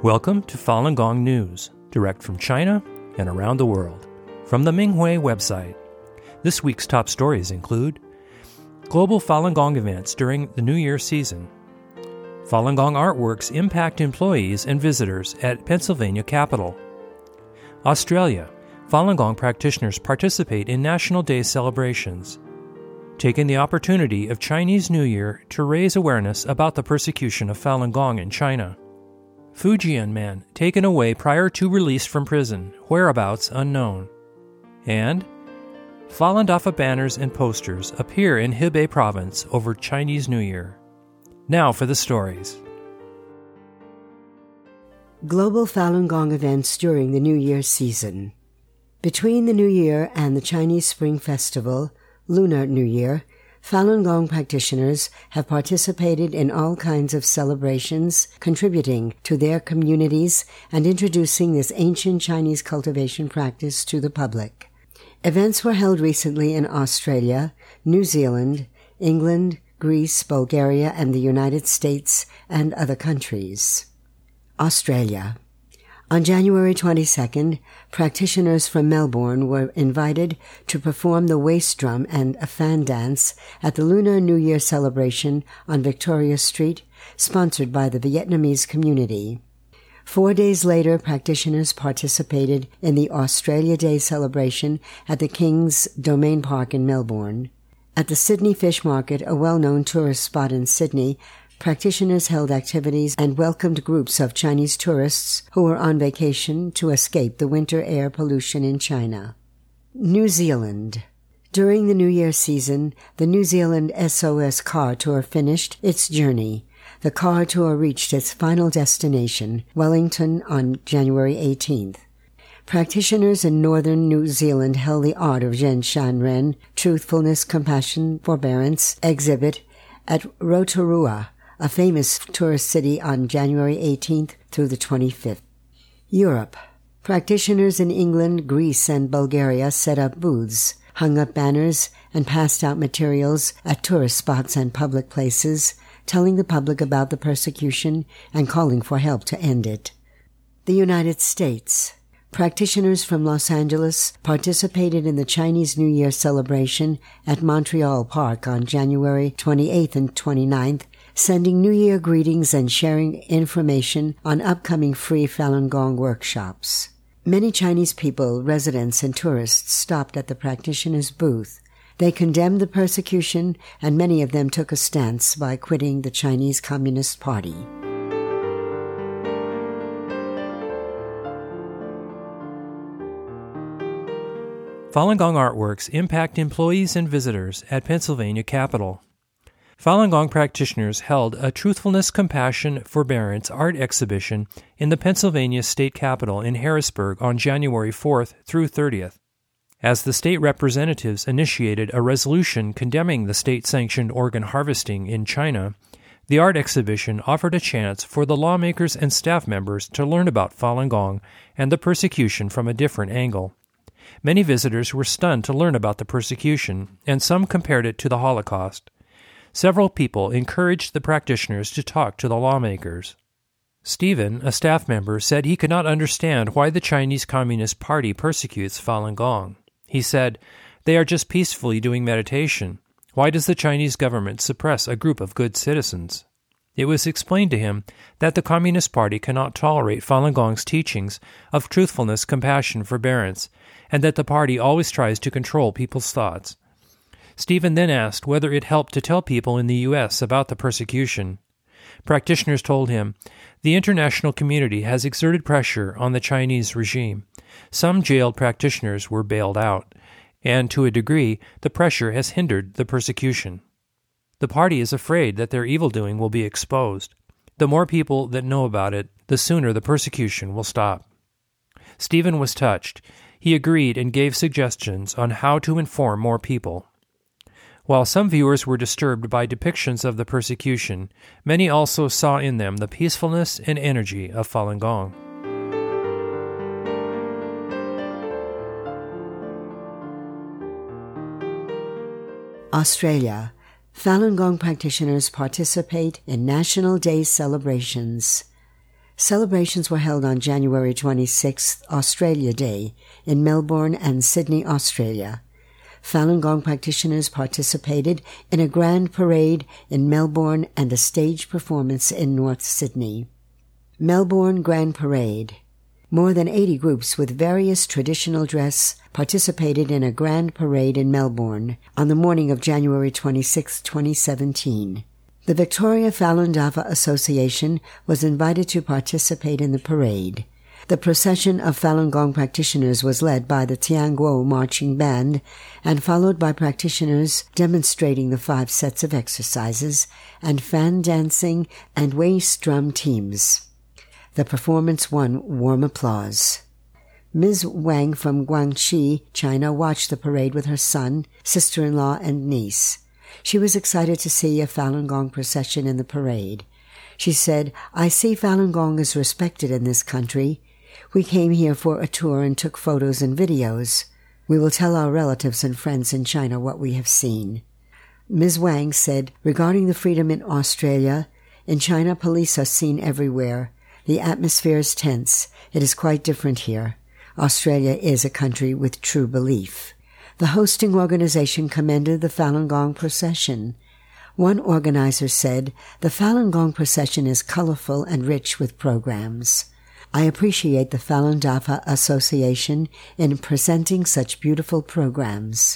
Welcome to Falun Gong News, direct from China and around the world. From the Minghui website, this week's top stories include global Falun Gong events during the New Year season, Falun Gong artworks impact employees and visitors at Pennsylvania Capitol, Australia, Falun Gong practitioners participate in National Day celebrations, taking the opportunity of Chinese New Year to raise awareness about the persecution of Falun Gong in China, Fujian man taken away prior to release from prison, whereabouts unknown. And Falun Dafa banners and posters appear in Hebei province over Chinese New Year. Now for the stories. Global Falun Gong events during the New Year season. Between the New Year and the Chinese Spring Festival, Lunar New Year, Falun Gong practitioners have participated in all kinds of celebrations, contributing to their communities and introducing this ancient Chinese cultivation practice to the public. Events were held recently in Australia, New Zealand, England, Greece, Bulgaria, and the United States, and other countries. Australia. On January 22nd, practitioners from Melbourne were invited to perform the waist drum and a fan dance at the Lunar New Year celebration on Victoria Street, sponsored by the Vietnamese community. 4 days later, practitioners participated in the Australia Day celebration at the King's Domain Park in Melbourne. At the Sydney Fish Market, a well-known tourist spot in Sydney, practitioners held activities and welcomed groups of Chinese tourists who were on vacation to escape the winter air pollution in China. New Zealand. During the New Year season, the New Zealand SOS Car Tour finished its journey. The car tour reached its final destination, Wellington, on January 18th. Practitioners in northern New Zealand held the Art of Zhen Shan Ren, Truthfulness, Compassion, Forbearance exhibit at Rotorua, a famous tourist city, on January 18th through the 25th. Europe. Practitioners in England, Greece, and Bulgaria set up booths, hung up banners, and passed out materials at tourist spots and public places, telling the public about the persecution and calling for help to end it. The United States. Practitioners from Los Angeles participated in the Chinese New Year celebration at Montreal Park on January 28th and 29th, sending New Year greetings and sharing information on upcoming free Falun Gong workshops. Many Chinese people, residents, and tourists stopped at the practitioners' booth. They condemned the persecution, and many of them took a stance by quitting the Chinese Communist Party. Falun Gong artworks impact employees and visitors at Pennsylvania Capitol. Falun Gong practitioners held a Truthfulness, Compassion, Forbearance art exhibition in the Pennsylvania State Capitol in Harrisburg on January 4th through 30th. As the state representatives initiated a resolution condemning the state-sanctioned organ harvesting in China, the art exhibition offered a chance for the lawmakers and staff members to learn about Falun Gong and the persecution from a different angle. Many visitors were stunned to learn about the persecution, and some compared it to the Holocaust. Several people encouraged the practitioners to talk to the lawmakers. Stephen, a staff member, said he could not understand why the Chinese Communist Party persecutes Falun Gong. He said, "They are just peacefully doing meditation. Why does the Chinese government suppress a group of good citizens?" It was explained to him that the Communist Party cannot tolerate Falun Gong's teachings of truthfulness, compassion, forbearance, and that the party always tries to control people's thoughts. Stephen then asked whether it helped to tell people in the U.S. about the persecution. Practitioners told him, "The international community has exerted pressure on the Chinese regime. Some jailed practitioners were bailed out, and to a degree, the pressure has hindered the persecution. The party is afraid that their evildoing will be exposed. The more people that know about it, the sooner the persecution will stop." Stephen was touched. He agreed and gave suggestions on how to inform more people. While some viewers were disturbed by depictions of the persecution, many also saw in them the peacefulness and energy of Falun Gong. Australia. Falun Gong practitioners participate in National Day celebrations. Celebrations were held on January 26th, Australia Day, in Melbourne and Sydney, Australia. Falun Gong practitioners participated in a grand parade in Melbourne and a stage performance in North Sydney. Melbourne Grand Parade. More than 80 groups with various traditional dress participated in a grand parade in Melbourne on the morning of January 26, 2017. The Victoria Falun Dafa Association was invited to participate in the parade. The procession of Falun Gong practitioners was led by the Tianguo Marching Band and followed by practitioners demonstrating the 5 sets of exercises and fan dancing and waist drum teams. The performance won warm applause. Ms. Wang from Guangxi, China, watched the parade with her son, sister-in-law, and niece. She was excited to see a Falun Gong procession in the parade. She said, "I see Falun Gong is respected in this country. We came here for a tour and took photos and videos. We will tell our relatives and friends in China what we have seen." Ms. Wang said, regarding the freedom in Australia, "In China, police are seen everywhere. The atmosphere is tense. It is quite different here. Australia is a country with true belief." The hosting organization commended the Falun Gong procession. One organizer said, "The Falun Gong procession is colorful and rich with programs. I appreciate the Falun Dafa Association in presenting such beautiful programs."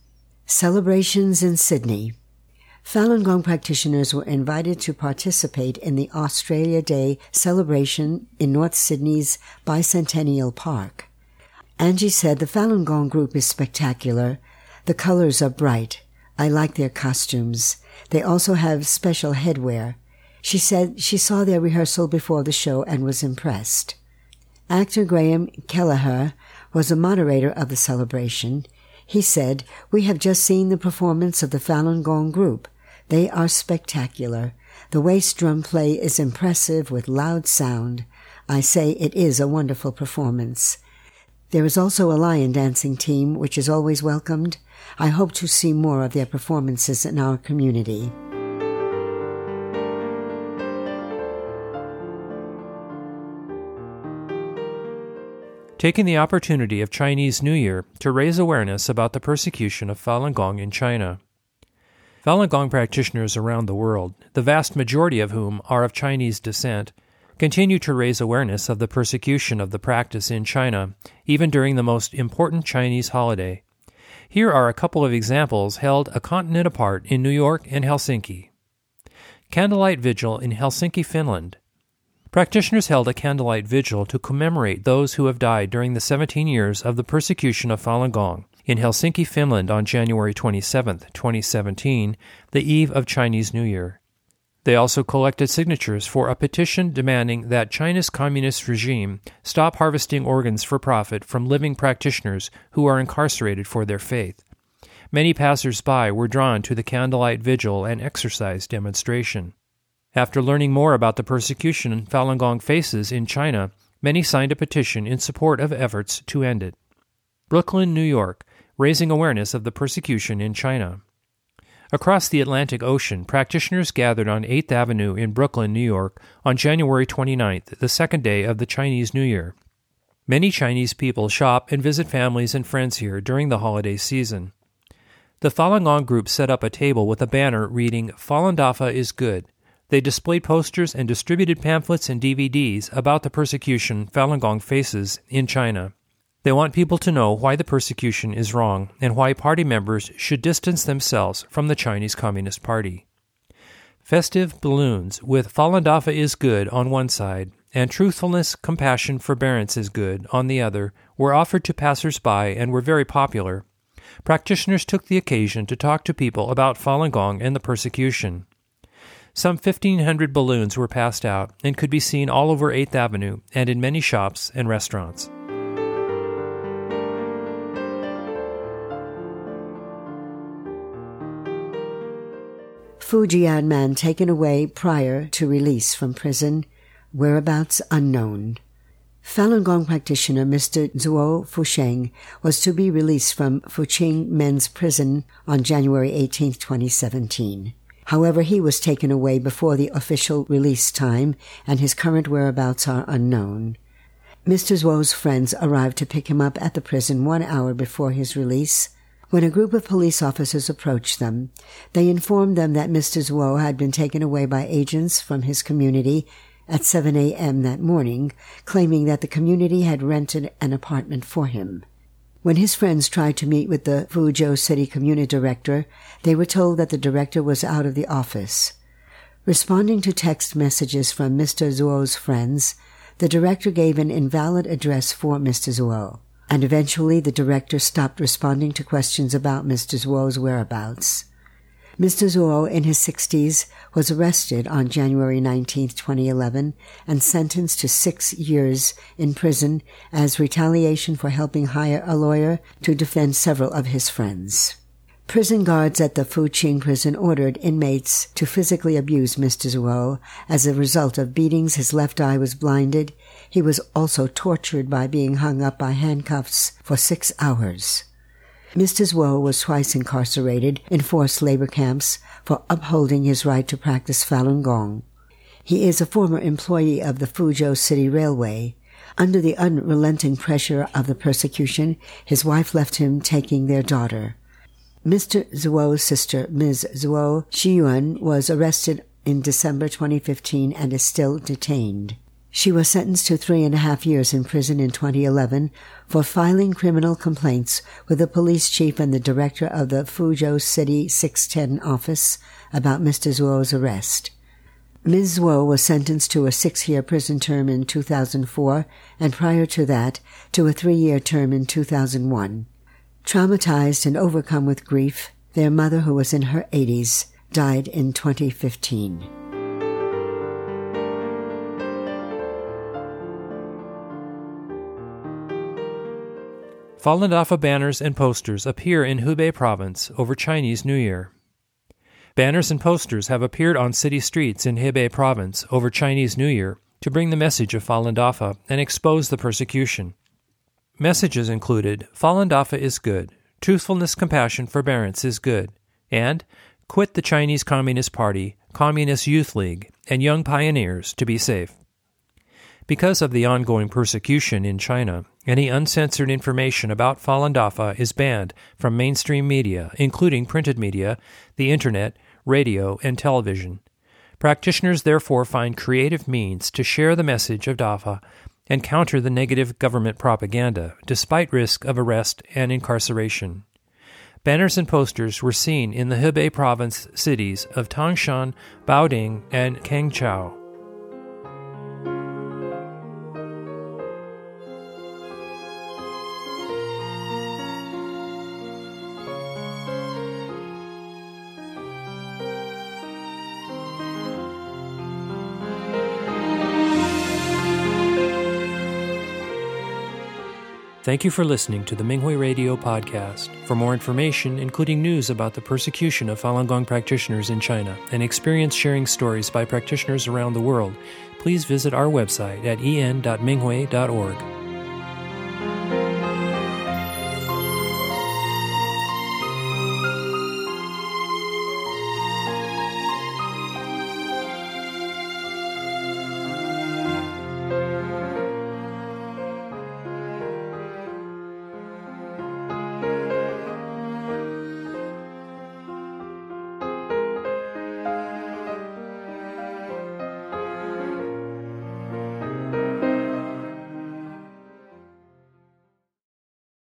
Celebrations in Sydney. Falun Gong practitioners were invited to participate in the Australia Day celebration in North Sydney's Bicentennial Park. Angie said, "The Falun Gong group is spectacular. The colors are bright. I like their costumes. They also have special headwear." She said she saw their rehearsal before the show and was impressed. Actor Graham Kelleher was a moderator of the celebration. He said, "We have just seen the performance of the Falun Gong group. They are spectacular. The waist drum play is impressive with loud sound. I say it is a wonderful performance. There is also a lion dancing team, which is always welcomed. I hope to see more of their performances in our community." Taking the opportunity of Chinese New Year to raise awareness about the persecution of Falun Gong in China. Falun Gong practitioners around the world, the vast majority of whom are of Chinese descent, continue to raise awareness of the persecution of the practice in China, even during the most important Chinese holiday. Here are a couple of examples held a continent apart in New York and Helsinki. Candlelight Vigil in Helsinki, Finland. Practitioners held a candlelight vigil to commemorate those who have died during the 17 years of the persecution of Falun Gong in Helsinki, Finland on January 27, 2017, the eve of Chinese New Year. They also collected signatures for a petition demanding that China's communist regime stop harvesting organs for profit from living practitioners who are incarcerated for their faith. Many passers-by were drawn to the candlelight vigil and exercise demonstration. After learning more about the persecution Falun Gong faces in China, many signed a petition in support of efforts to end it. Brooklyn, New York, raising awareness of the persecution in China. Across the Atlantic Ocean, practitioners gathered on 8th Avenue in Brooklyn, New York, on January 29th, the second day of the Chinese New Year. Many Chinese people shop and visit families and friends here during the holiday season. The Falun Gong group set up a table with a banner reading, "Falun Dafa is good." They displayed posters and distributed pamphlets and DVDs about the persecution Falun Gong faces in China. They want people to know why the persecution is wrong and why party members should distance themselves from the Chinese Communist Party. Festive balloons with "Falun Dafa is good" on one side and "Truthfulness, Compassion, Forbearance is good" on the other were offered to passers-by and were very popular. Practitioners took the occasion to talk to people about Falun Gong and the persecution. Some 1,500 balloons were passed out and could be seen all over 8th Avenue and in many shops and restaurants. Fu Jianman taken away prior to release from prison, whereabouts unknown. Falun Gong practitioner Mr. Zuo Fusheng was to be released from Fuqing Men's Prison on January 18, 2017. However, he was taken away before the official release time, and his current whereabouts are unknown. Mr. Zuo's friends arrived to pick him up at the prison 1 hour before his release. When a group of police officers approached them, they informed them that Mr. Zuo had been taken away by agents from his community at 7 a.m. that morning, claiming that the community had rented an apartment for him. When his friends tried to meet with the Fuzhou City Community Director, they were told that the director was out of the office. Responding to text messages from Mr. Zuo's friends, the director gave an invalid address for Mr. Zuo, and eventually the director stopped responding to questions about Mr. Zuo's whereabouts. Mr. Zuo, in his 60s, was arrested on January 19, 2011, and sentenced to 6 years in prison as retaliation for helping hire a lawyer to defend several of his friends. Prison guards at the Fuqing prison ordered inmates to physically abuse Mr. Zuo. As a result of beatings, his left eye was blinded. He was also tortured by being hung up by handcuffs for 6 hours. Mr. Zuo was twice incarcerated in forced labor camps for upholding his right to practice Falun Gong. He is a former employee of the Fuzhou City Railway. Under the unrelenting pressure of the persecution, his wife left him, taking their daughter. Mr. Zuo's sister, Ms. Zuo Shiyuan, was arrested in December 2015 and is still detained. She was sentenced to 3.5 years in prison in 2011 for filing criminal complaints with the police chief and the director of the Fuzhou City 610 office about Mr. Zuo's arrest. Ms. Zuo was sentenced to a 6-year prison term in 2004 and prior to that to a 3-year term in 2001. Traumatized and overcome with grief, their mother, who was in her 80s, died in 2015. Falun Dafa banners and posters appear in Hubei province over Chinese New Year. Banners and posters have appeared on city streets in Hebei province over Chinese New Year to bring the message of Falun Dafa and expose the persecution. Messages included, Falun Dafa is good, truthfulness, compassion, forbearance is good, and quit the Chinese Communist Party, Communist Youth League, and Young Pioneers to be safe. Because of the ongoing persecution in China, any uncensored information about Falun Dafa is banned from mainstream media, including printed media, the Internet, radio, and television. Practitioners therefore find creative means to share the message of Dafa and counter the negative government propaganda, despite risk of arrest and incarceration. Banners and posters were seen in the Hebei province cities of Tangshan, Baoding, and Kangchao. Thank you for listening to the Minghui Radio Podcast. For more information, including news about the persecution of Falun Gong practitioners in China and experience-sharing stories by practitioners around the world, please visit our website at en.minghui.org.